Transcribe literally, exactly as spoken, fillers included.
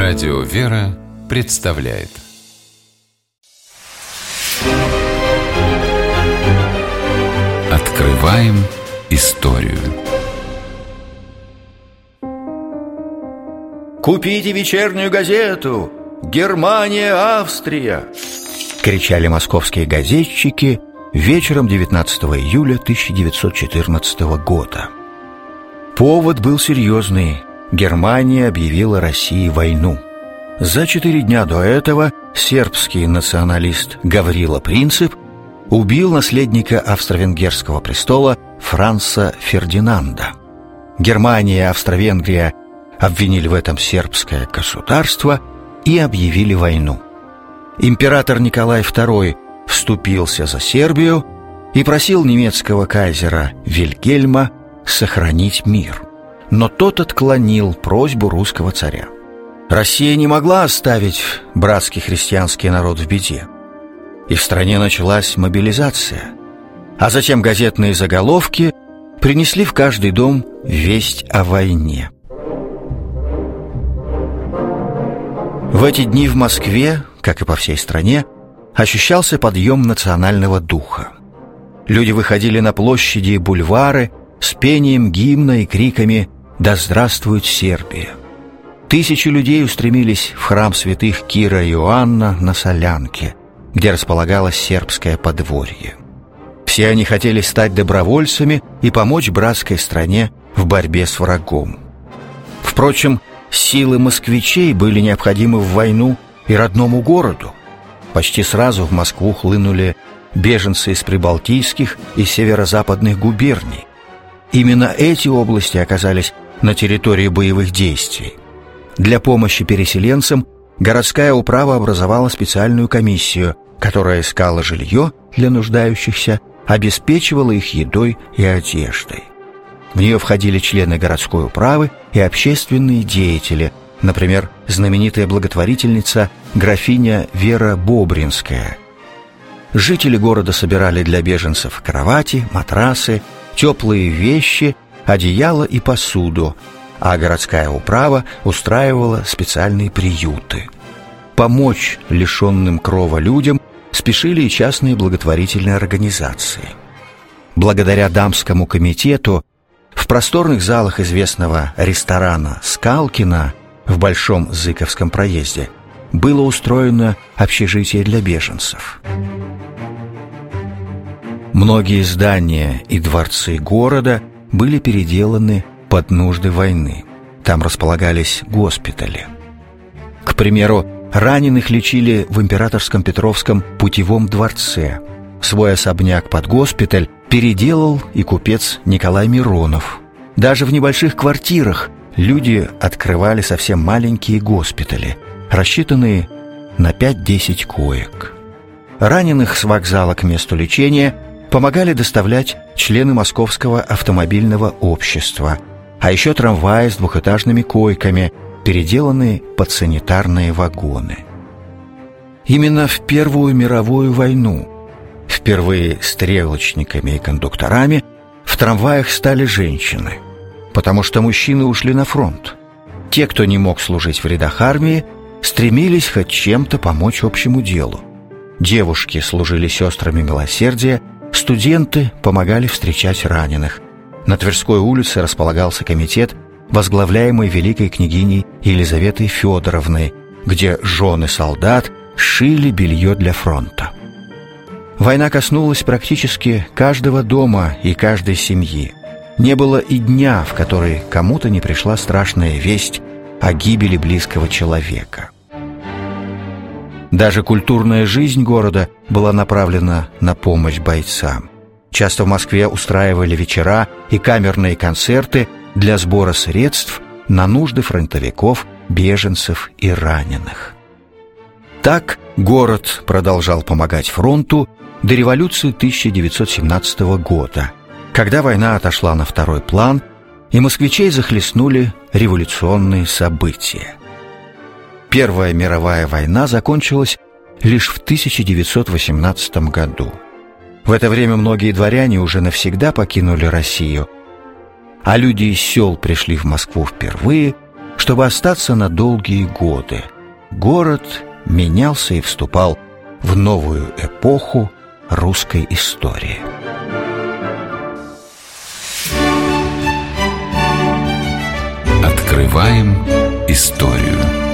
Радио «Вера» представляет Открываем историю. «Купите вечернюю газету! Германия, Австрия!» — кричали московские газетчики вечером девятнадцатого июля тысяча девятьсот четырнадцатого года. Повод был серьезный. Германия объявила России войну. За четыре дня до этого сербский националист Гаврила Принцип убил наследника австро-венгерского престола Франца Фердинанда. Германия и Австро-Венгрия обвинили в этом сербское государство и объявили войну. Император Николай второй вступился за Сербию и просил немецкого кайзера Вильгельма сохранить мир. Но тот отклонил просьбу русского царя. Россия не могла оставить братский христианский народ в беде. И в стране началась мобилизация. А затем газетные заголовки принесли в каждый дом весть о войне. В эти дни в Москве, как и по всей стране, ощущался подъем национального духа. Люди выходили на площади и бульвары с пением гимна и криками «Да здравствует Сербия!». Тысячи людей устремились в храм святых Кира и Иоанна на Солянке, где располагалось сербское подворье. Все они хотели стать добровольцами и помочь братской стране в борьбе с врагом. Впрочем, силы москвичей были необходимы в войну и родному городу. Почти сразу в Москву хлынули беженцы из прибалтийских и северо-западных губерний. Именно эти области оказались на территории боевых действий. Для помощи переселенцам городская управа образовала специальную комиссию, которая искала жилье для нуждающихся, обеспечивала их едой и одеждой. В нее входили члены городской управы и общественные деятели, например, знаменитая благотворительница графиня Вера Бобринская. Жители города собирали для беженцев кровати, матрасы, теплые вещи, одеяло и посуду, а городская управа устраивала специальные приюты. Помочь лишенным крова людям спешили и частные благотворительные организации. Благодаря дамскому комитету в просторных залах известного ресторана «Скалкино» в Большом Зыковском проезде было устроено общежитие для беженцев. Многие здания и дворцы города были переделаны под нужды войны. Там располагались госпитали. К примеру, раненых лечили в Императорском Петровском путевом дворце. Свой особняк под госпиталь переделал и купец Николай Миронов. Даже в небольших квартирах люди открывали совсем маленькие госпитали, рассчитанные на пять-десять коек. Раненых с вокзала к месту лечения помогали доставлять члены Московского автомобильного общества, а еще трамваи с двухэтажными койками, переделанные под санитарные вагоны. Именно в Первую мировую войну, впервые стрелочниками и кондукторами, в трамваях стали женщины, потому что мужчины ушли на фронт. Те, кто не мог служить в рядах армии, стремились хоть чем-то помочь общему делу. Девушки служили сестрами милосердия, студенты помогали встречать раненых. На Тверской улице располагался комитет, возглавляемый великой княгиней Елизаветой Федоровной, где жены солдат шили белье для фронта. Война коснулась практически каждого дома и каждой семьи. Не было и дня, в который кому-то не пришла страшная весть о гибели близкого человека. Даже культурная жизнь города была направлена на помощь бойцам. Часто в Москве устраивали вечера и камерные концерты для сбора средств на нужды фронтовиков, беженцев и раненых. Так город продолжал помогать фронту до революции тысяча девятьсот семнадцатого года, когда война отошла на второй план и москвичей захлестнули революционные события. Первая мировая война закончилась лишь в тысяча девятьсот восемнадцатом году. В это время многие дворяне уже навсегда покинули Россию, а люди из сел пришли в Москву впервые, чтобы чтобы остаться на долгие годы. Город менялся и вступал в новую эпоху русской истории. Открываем историю.